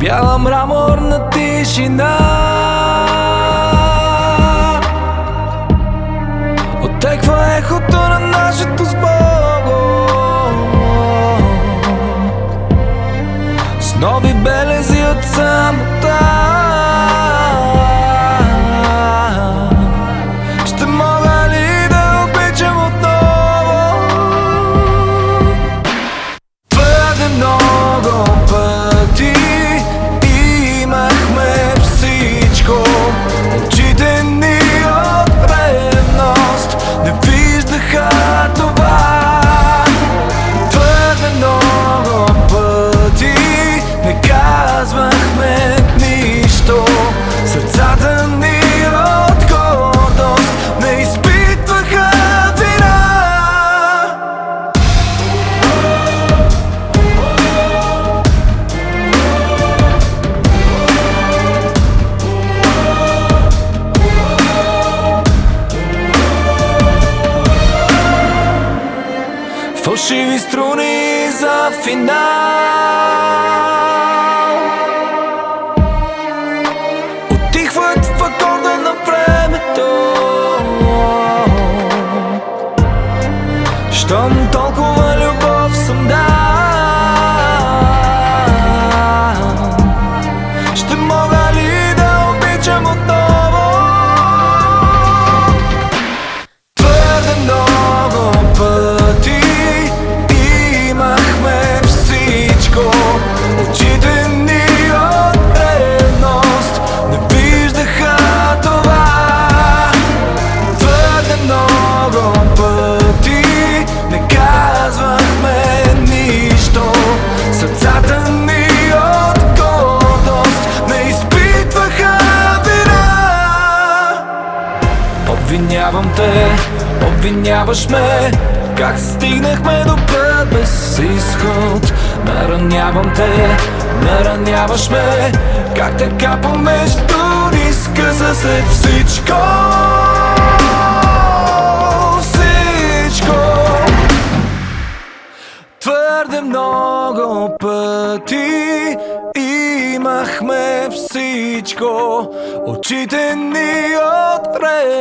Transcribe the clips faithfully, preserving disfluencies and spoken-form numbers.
бяла мраморна тишина. Отеква ехото на нашето сбого, с нови белези от самота. Ще мога ли да обичам отново? Твърде много пъти имахме всичко, очите ни от ревност не виждаха това. Твърде много пъти не казвахме нищо, сърцата ни от гордост не изпитваха вина. Фалшиви струни за финал, отихват в акорда на времето. Щом толкова любов съм дал, ще мога ли да обичам отново? Твърде много пъти имахме всичко, очите ни от ревност не виждаха това. Твърде много пъти не казвахме нищо, сърцата ни от гордост не изпитваха вина. Обвинявам те, обвиняваш ме, как стигнахме до път без изход. Наранявам те, нараняваш ме, как така помежду ни скъса се всичко. Всичко. Твърде много пъти имахме всичко, очите ни от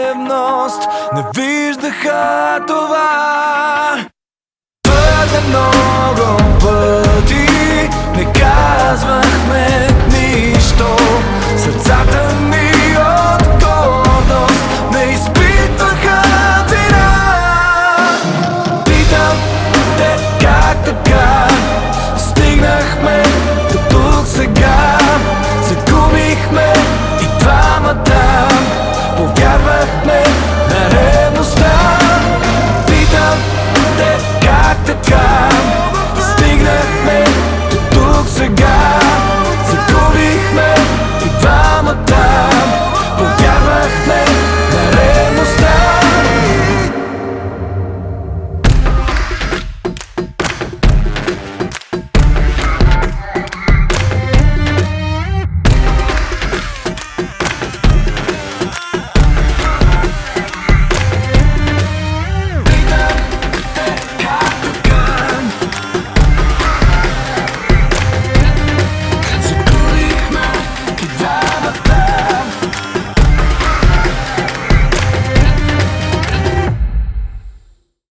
ревност не виждаха това. Твърде много